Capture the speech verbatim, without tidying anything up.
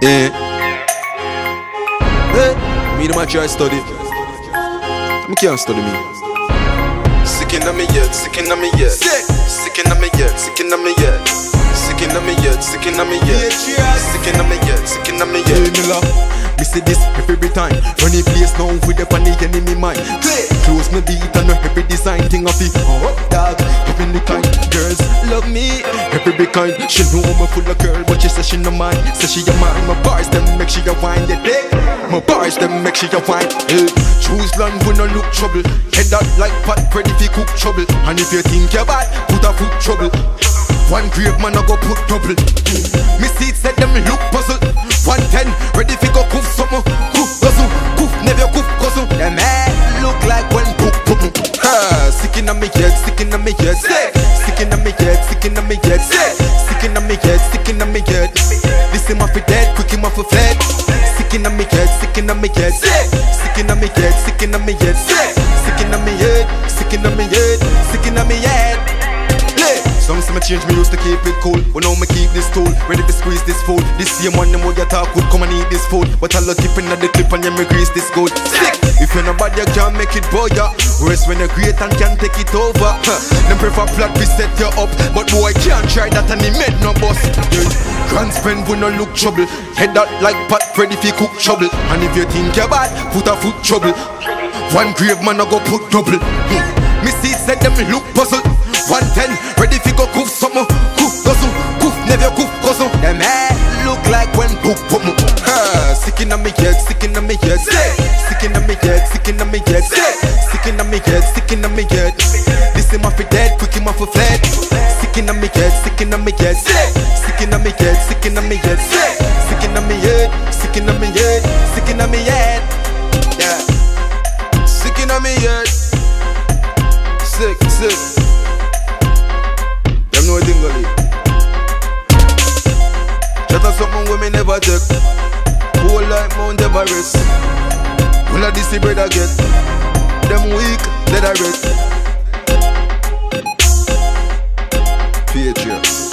Yeah. Hey, me the match I study. Me can't study me. Sick in me yet, sick in me yet. Sick, sick in me yet, sick in me yet. Sick in me yet, sick in me yet. Sick in me yet, sick in me yet. Me love, me say this every time. Run the place now with the panic enemy mind. Close me beat and no every design thing of it. Hot dog, even the kind girls love me. Every big kind. She know me full of girl, but she say she no mind. Say she a man, my bars them make she a wine the day. My bars them make she a wine. Hey, choose land when no look trouble. Head out like pot ready fi cook trouble. And if you think you're bad, put a foot trouble. One grave man I go put double. Me see it said them look puzzle. One ten ready fi go coof something. Coof guzzle, coof never coof guzzle. Them head look like when poop poop. Ha, sick inna me head, sick inna me head, sick, sick inna me head, sick inna me head, sick, sick inna me head, sick inna me head. This him off dead, quick him off a fled. Sick inna me head, sick inna me head, sick, sick inna me head, sick inna me head, sick, sick inna me head, sick inna me head, sick inna me head. Some say me change, me used to keep it cool. But now me keep this tool, ready to squeeze this food. This same one, them way you talk good, come and eat this food. But I'll keep in the clip and you me grease this good. Sick! If you're not bad, you can't make it boy, yeah. Worse when you're great and can't take it over. Huh. Them prefer flat, we set you up. But boy, can't try that and he made no boss. Yeah. Grand spend will no look trouble. Head out like pot, ready for cook trouble. And if you think you're bad, put a foot trouble. One grave man, I go put double. Hmm. Me see said them look puzzle. One ten, ready fi go coof something. Coof guzzle, coof never coof guzzle. Them head look like when poop poop. Ha, sick inna me head, sick inna me head, sick, sick inna me head, sick inna me head, sick, sick inna me head, sick inna me head. This him off dead, quick him off a fled. Sick inna me head, sick inna me head, sick, sick inna me head, sick inna me head, sick, sick inna me head, sick inna me head, sick inna me head. Yeah, sick inna me head, sick, sick. No dingley. Shut up something we me never take. Whole like Mount Everest. All of this the bread I get. Them weak, dead I rest. Patriot.